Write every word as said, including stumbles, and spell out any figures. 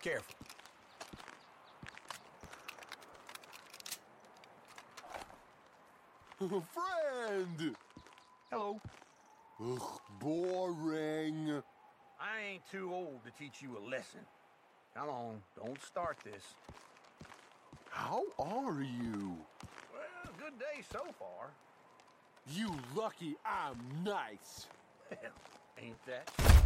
Careful. Friend! Hello. Ugh, boring. I ain't too old to teach you a lesson. Come on, don't start this. How are you? Well, good day so far. You lucky I'm nice. Well, ain't that?